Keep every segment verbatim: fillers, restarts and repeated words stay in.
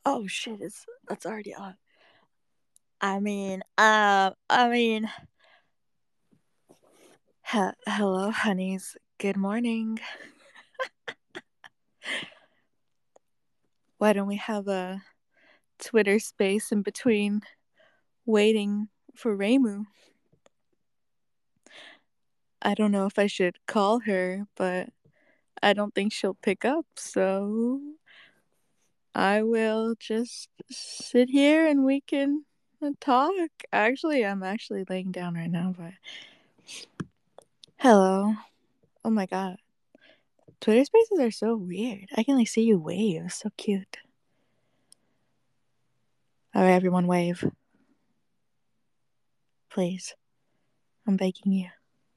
Oh shit, it's that's already on. I mean, uh, I mean, he- hello, honeys. Good morning. Why don't we have a Twitter space in between waiting for Reimu? I don't know if I should call her, but I don't think she'll pick up, so I will just sit here and we can talk. Actually, I'm actually laying down right now, but hello. Oh my god. Twitter spaces are so weird. I can like see you wave. So cute. Alright, everyone wave. Please. I'm begging you.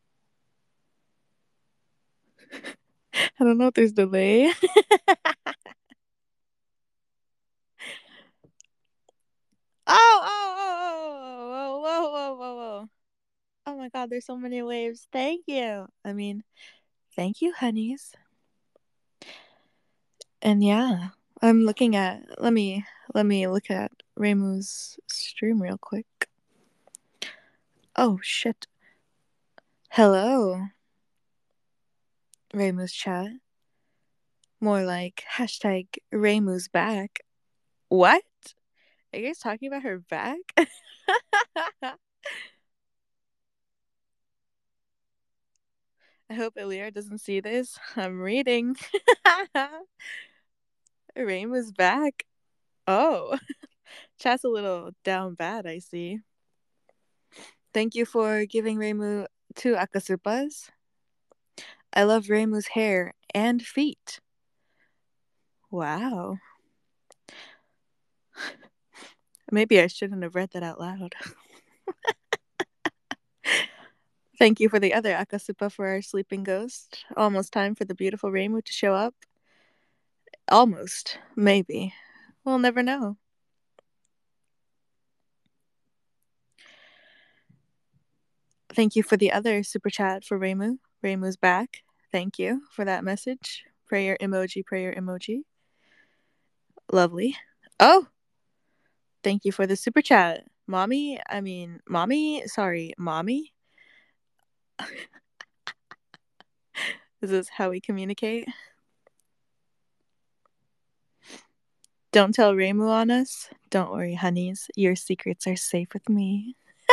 I don't know if there's delay. Oh, oh, oh, oh, whoa, whoa, whoa, whoa. Oh my god, there's so many waves. Thank you. I mean, thank you, honeys. And yeah, I'm looking at let me let me look at Reimu's stream real quick. Oh shit. Hello. Reimu's chat. More like hashtag Reimu's back. What? Are you guys talking about her back? I hope Illyra doesn't see this. I'm reading. Reimu's back. Oh. Chat's a little down bad, I see. Thank you for giving Reimu two akasupas. I love Reimu's hair and feet. Wow. Maybe I shouldn't have read that out loud. Thank you for the other akasupa for our sleeping ghost. Almost time for the beautiful Reimu to show up. Almost. Maybe. We'll never know. Thank you for the other super chat for Reimu. Reimu's back. Thank you for that message. Prayer emoji, prayer emoji. Lovely. Oh! Thank you for the super chat. Mommy, I mean, mommy, sorry, mommy? Is this how we communicate? Don't tell Reimu on us. Don't worry, honeys. Your secrets are safe with me.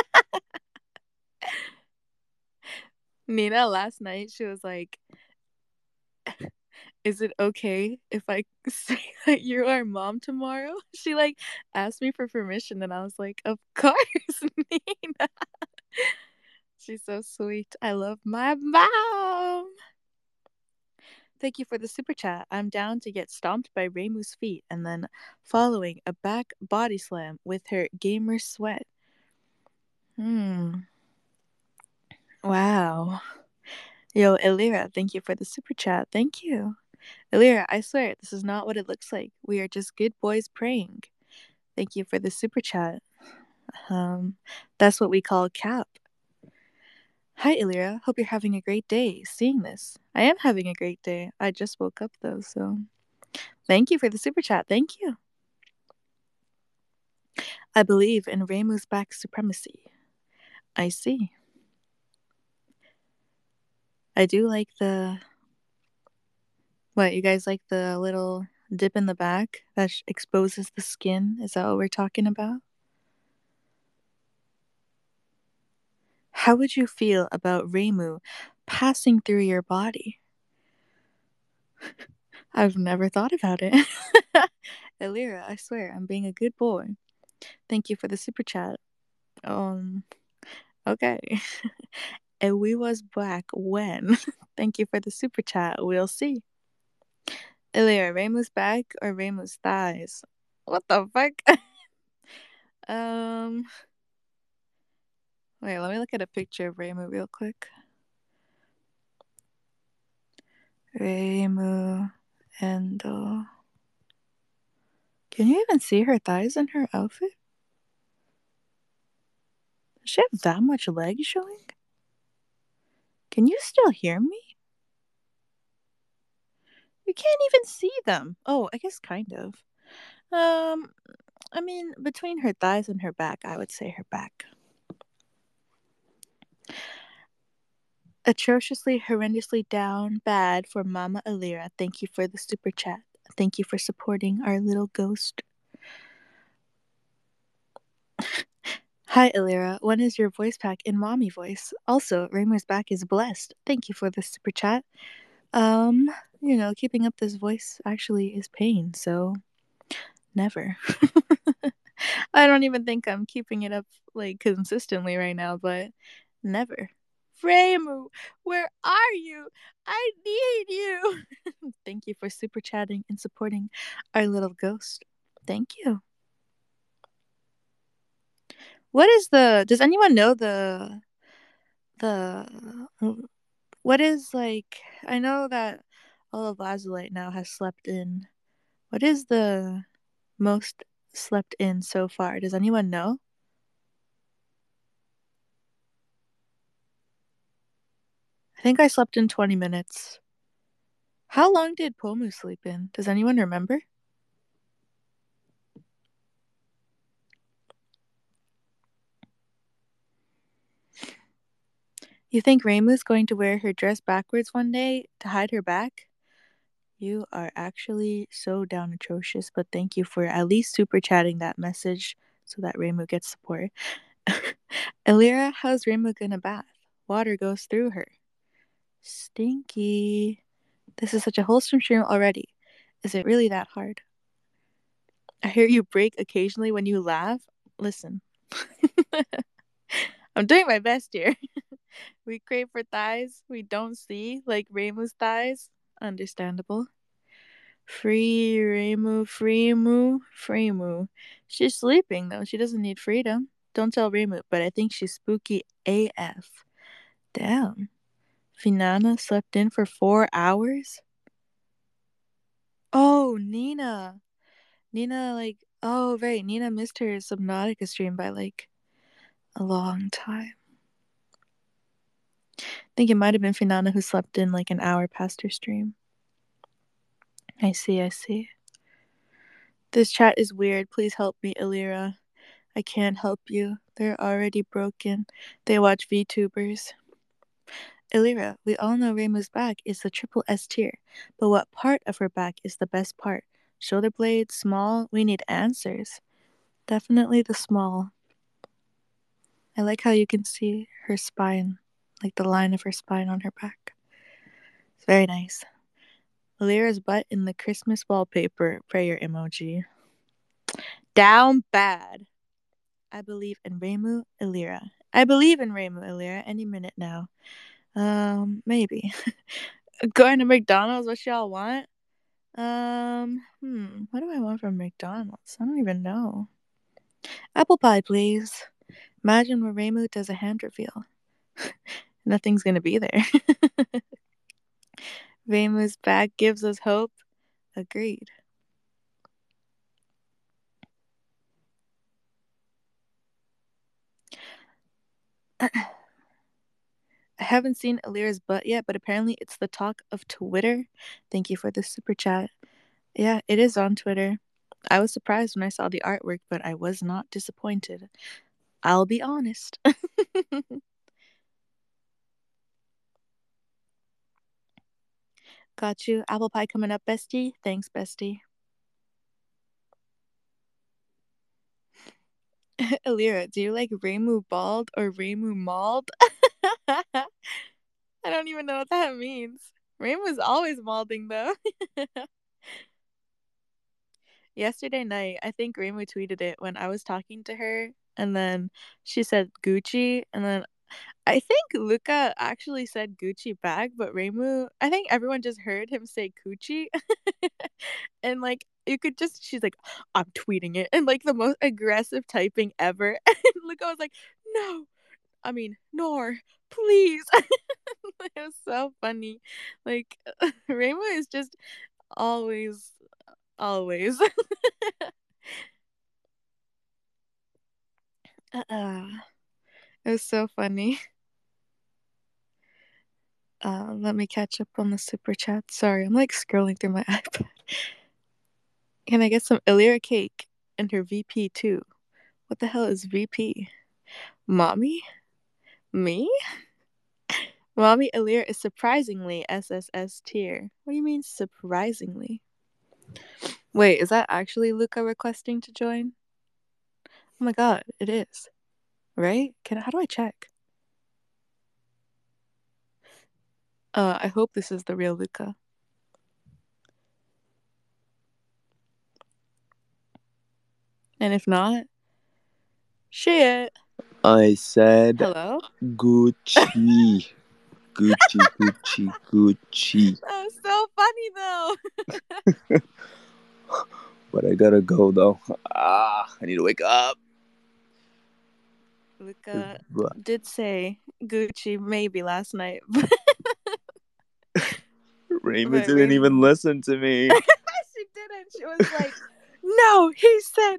Nina, last night, she was like, is it okay if I say that you're our mom tomorrow? She like asked me for permission and I was like, of course, Nina. She's so sweet. I love my mom. Thank you for the super chat. I'm down to get stomped by Reimu's feet and then following a back body slam with her gamer sweat. Hmm. Wow. Yo, Elira, thank you for the super chat. Thank you. Elira, I swear, this is not what it looks like. We are just good boys praying. Thank you for the super chat. Um, that's what we call cap. Hi, Elira. Hope you're having a great day seeing this. I am having a great day. I just woke up though, so thank you for the super chat. Thank you. I believe in Reimu's back supremacy. I see. I do like the. What, you guys like the little dip in the back that sh- exposes the skin? Is that what we're talking about? How would you feel about Reimu passing through your body? I've never thought about it. Elira, I swear, I'm being a good boy. Thank you for the super chat. Um, okay. And we was back when. Thank you for the super chat. We'll see. Ilya, Reimu's back or Reimu's thighs? What the fuck? um, wait, let me look at a picture of Reimu real quick. Reimu and uh, can you even see her thighs in her outfit? Does she have that much leg showing? Can you still hear me? You can't even see them. Oh, I guess kind of. Um, I mean, between her thighs and her back, I would say her back. Atrociously, horrendously down bad for Mama Alira. Thank you for the super chat. Thank you for supporting our little ghost. Hi, Alira. When is your voice pack in mommy voice? Also, Raymer's back is blessed. Thank you for the super chat. Um, you know, keeping up this voice actually is pain, so never. I don't even think I'm keeping it up like consistently right now, but never. Freymu, where are you? I need you. Thank you for super chatting and supporting our little ghost. Thank you. What is the does anyone know the the what is like I know that all of Lazulite now has slept in. What is the most slept in so far? Does anyone know? I think I slept in twenty minutes. How long did Pomu sleep in? Does anyone remember? You think Reimu's going to wear her dress backwards one day to hide her back? You are actually so down atrocious, but thank you for at least super chatting that message so that Reimu gets support. Alira, how's Reimu gonna bath? Water goes through her. Stinky. This is such a wholesome stream already. Is it really that hard? I hear you break occasionally when you laugh. Listen. I'm doing my best here. We crave for thighs we don't see, like Reimu's thighs. Understandable. Free Reimu, Freemu, Freemu. She's sleeping though. She doesn't need freedom. Don't tell Reimu, but I think she's spooky A F. Damn. Finana slept in for four hours? Oh, Nina. Nina, like, oh, right. Nina missed her Subnautica stream by, like, a long time. I think it might have been Finana who slept in, like, an hour past her stream. I see, I see. This chat is weird. Please help me, Alira. I can't help you. They're already broken. They watch VTubers. Alira, we all know Reimu's back is the triple S tier, but what part of her back is the best part? Shoulder blade, small? We need answers. Definitely the small. I like how you can see her spine, like the line of her spine on her back. It's very nice. Alira's butt in the Christmas wallpaper prayer emoji. Down bad. I believe in Reimu Alira. I believe in Reimu Alira any minute now. Um, maybe. Going to McDonald's, what y'all want? Um, hmm, what do I want from McDonald's? I don't even know. Apple pie, please. Imagine when Reimu does a hand reveal. Nothing's gonna be there. Reimu's back gives us hope. Agreed. I haven't seen Alira's butt yet, but apparently it's the talk of Twitter. Thank you for the super chat. Yeah, it is on Twitter. I was surprised when I saw the artwork, but I was not disappointed. I'll be honest. Got you. Apple pie coming up, bestie. Thanks, bestie. Alira, do you like Reimu bald or Reimu mauled? I don't even know what that means. Reimu's always maulding though. Yesterday night, I think Reimu tweeted it when I was talking to her, and then she said Gucci, and then I think Luca actually said Gucci back, but Reimu, I think everyone just heard him say Gucci. And like you could just she's like, I'm tweeting it, and like the most aggressive typing ever. And Luca was like, no, I mean, Nor, please. It was so funny. Like Reimu is just always always. uh, it was so funny. Uh, let me catch up on the super chat. Sorry, I'm like scrolling through my iPad. Can I get some Illyra cake and her V P too? What the hell is V P? Mommy? Me? Mommy Illyra is surprisingly S S S tier. What do you mean surprisingly? Wait, is that actually Luca requesting to join? Oh my god, it is. Right? Can how do I check? Uh, I hope this is the real Luca. And if not, shit. I said Hello? Gucci. Gucci, Gucci, Gucci. That was so funny though. But I gotta go though. Ah, I need to wake up. Luca did say Gucci maybe last night. Raymond didn't even listen to me. She didn't. She was like, no, he said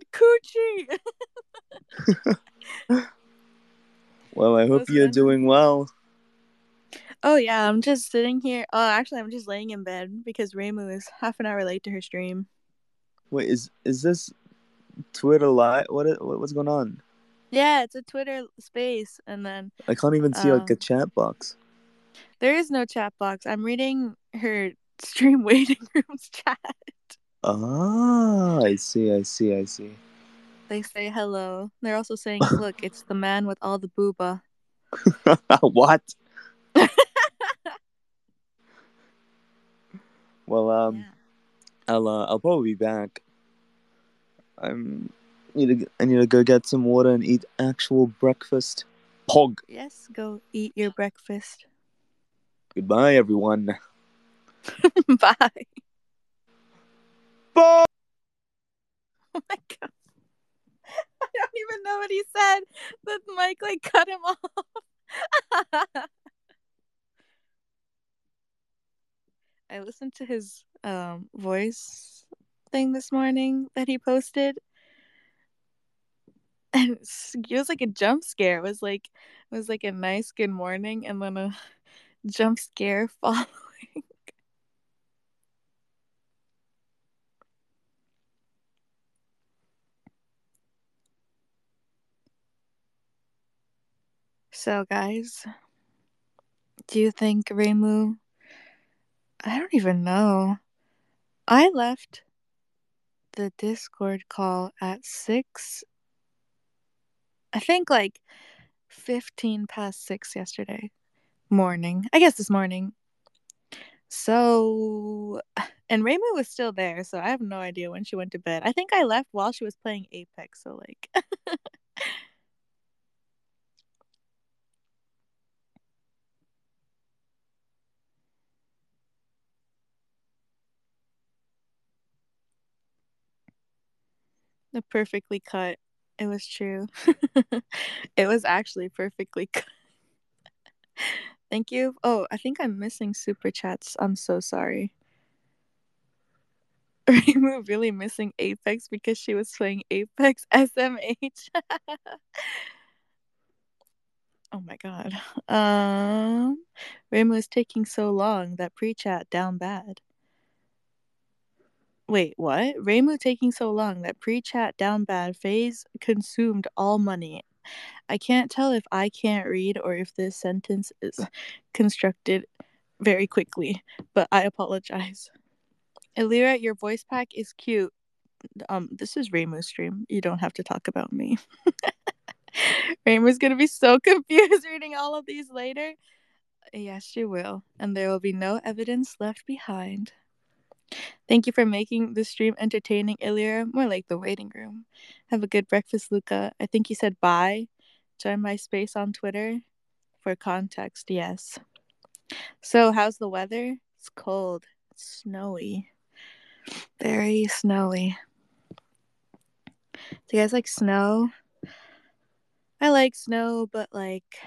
Gucci. Well, I hope you're doing well. Oh yeah, I'm just sitting here. Oh, actually, I'm just laying in bed because Reimu is half an hour late to her stream. Wait, is is this Twitter live? What is, what's going on? Yeah, it's a Twitter space, and then I can't even see um, like a chat box. There is no chat box. I'm reading her stream waiting room's chat. Ah, I see, I see, I see. They say hello. They're also saying, look, it's the man with all the booba. What? Well, um, yeah. I'll uh, I'll probably be back. I'm need to I need to go get some water and eat actual breakfast. Pog. Yes, go eat your breakfast. Goodbye, everyone. Bye. Bye. Oh my god. I don't even know what he said. The mic like cut him off. I listened to his um voice thing this morning that he posted. And it was like a jump scare. It was like it was like a nice good morning and then a jump scare following. So guys, do you think Reimu? I don't even know. I left the Discord call at six. I think like fifteen past six yesterday morning. I guess this morning. So, and Reimu was still there, so I have no idea when she went to bed. I think I left while she was playing Apex, so like. The perfectly cut. It was true. It was actually perfectly cut. Thank you. Oh, I think I'm missing super chats. I'm so sorry. Reimu really missing Apex because she was playing Apex S M H. Oh my god. Um, Reimu is taking so long that pre-chat down bad. Wait, what? Reimu taking so long that pre-chat down bad phase consumed all money. I can't tell if I can't read or if this sentence is constructed very quickly, but I apologize. Illyra, your voice pack is cute. Um, this is Reimu's stream. You don't have to talk about me. Reimu's gonna be so confused reading all of these later. Yes, she will, and there will be no evidence left behind. Thank you for making the stream entertaining, Illyra. More like the waiting room. Have a good breakfast, Luca. I think you said bye. Join my space on Twitter. For context, yes. So, how's the weather? It's cold. It's snowy. Very snowy. Do you guys like snow? I like snow, but like,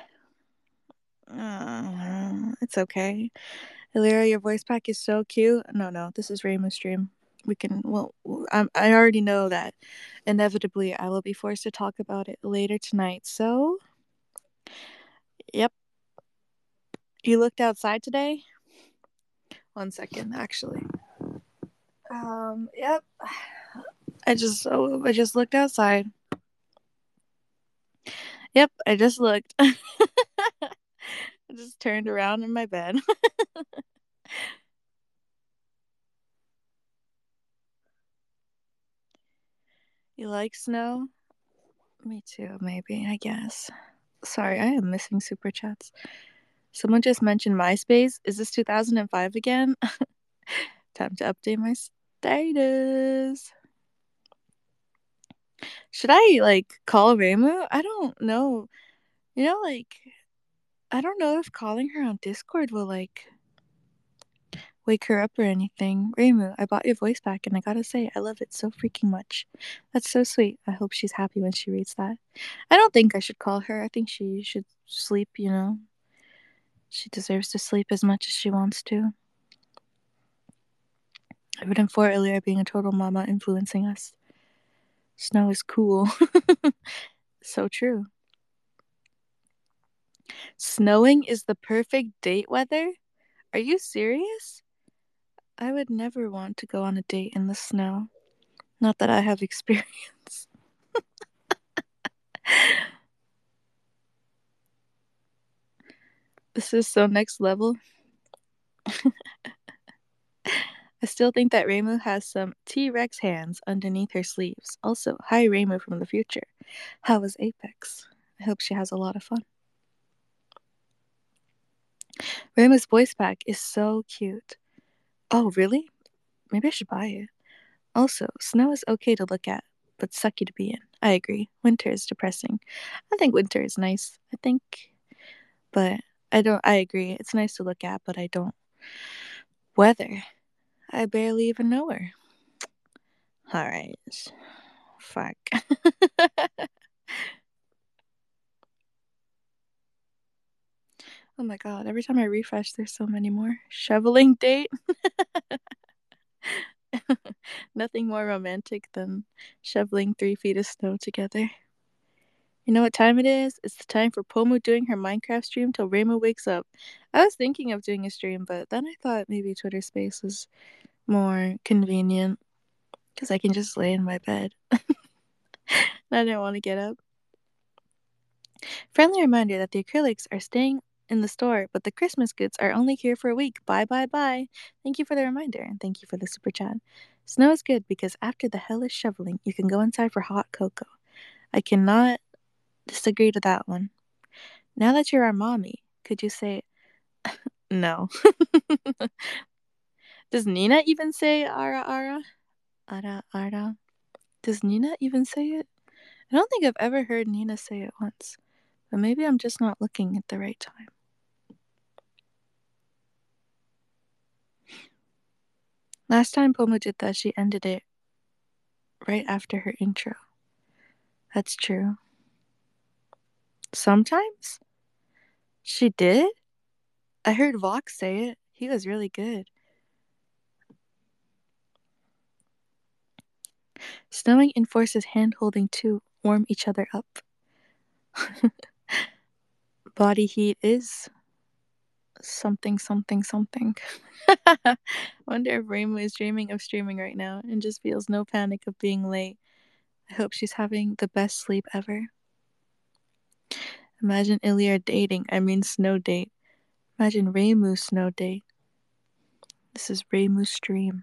uh, it's okay. Illyra, your voice pack is so cute. No, no, this is Reimu's stream. We can, well, I'm, I already know that inevitably I will be forced to talk about it later tonight. So, yep. You looked outside today? One second, actually. Um, yep. I just oh, I just looked outside. Yep, I just looked. I just turned around in my bed. You like snow? Me too, maybe, I guess. Sorry, I am missing super chats. Someone just mentioned MySpace. Is this two thousand five again? Time to update my status. Should I, like, call Reimu? I don't know. You know, like, I don't know if calling her on Discord will, like, wake her up or anything. Reimu, I bought your voice back, and I gotta say, I love it so freaking much. That's so sweet. I hope she's happy when she reads that. I don't think I should call her. I think she should sleep, you know? She deserves to sleep as much as she wants to. I wouldn't for earlier being a total mama influencing us. Snow is cool. So true. Snowing is the perfect date weather? Are you serious? I would never want to go on a date in the snow. Not that I have experience. This is so next level. I still think that Reimu has some T-Rex hands underneath her sleeves. Also, hi Reimu from the future. How was Apex? I hope she has a lot of fun. Reimu's voice pack is so cute. Oh, really? Maybe I should buy it. Also, snow is okay to look at, but sucky to be in. I agree. Winter is depressing. I think winter is nice. I think, but I don't. I agree. It's nice to look at, but I don't. Weather. I barely even know her. All right. Fuck. Oh my god, every time I refresh, there's so many more. Shoveling date? Nothing more romantic than shoveling three feet of snow together. You know what time it is? It's the time for Pomu doing her Minecraft stream till Reimu wakes up. I was thinking of doing a stream, but then I thought maybe Twitter Space was more convenient because I can just lay in my bed. I didn't want to get up. Friendly reminder that the acrylics are staying in the store, but the Christmas goods are only here for a week. Bye, bye, bye. Thank you for the reminder, and thank you for the super chat. Snow is good because after the hellish shoveling, you can go inside for hot cocoa. I cannot disagree to that one. Now that you're our mommy, could you say no? Does Nina even say ara ara? Ara ara? Does Nina even say it? I don't think I've ever heard Nina say it once, but maybe I'm just not looking at the right time. Last time Pomu did that, she ended it right after her intro. That's true. Sometimes? She did? I heard Vox say it. He was really good. Snowing enforces hand-holding to warm each other up. Body heat is something, something, something. Wonder if Reimu is dreaming of streaming right now and just feels no panic of being late. I hope she's having the best sleep ever. Imagine Ilya dating, I mean snow date. Imagine Reimu's snow date. This is Reimu's stream.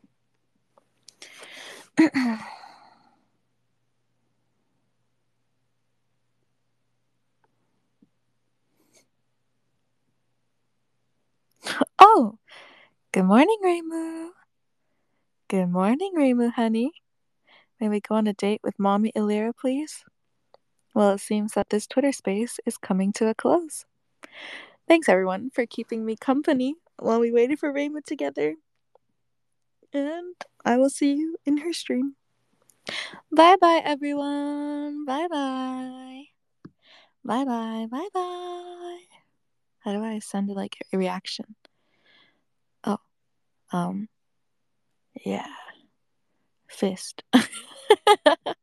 Oh, good morning, Reimu. Good morning, Reimu, honey. May we go on a date with Mommy Illyra, please? Well, it seems that this Twitter space is coming to a close. Thanks, everyone, for keeping me company while we waited for Reimu together. And I will see you in her stream. Bye bye, everyone. Bye bye. Bye bye. Bye bye. How do I send it like a reaction? Oh, um, yeah. Fist.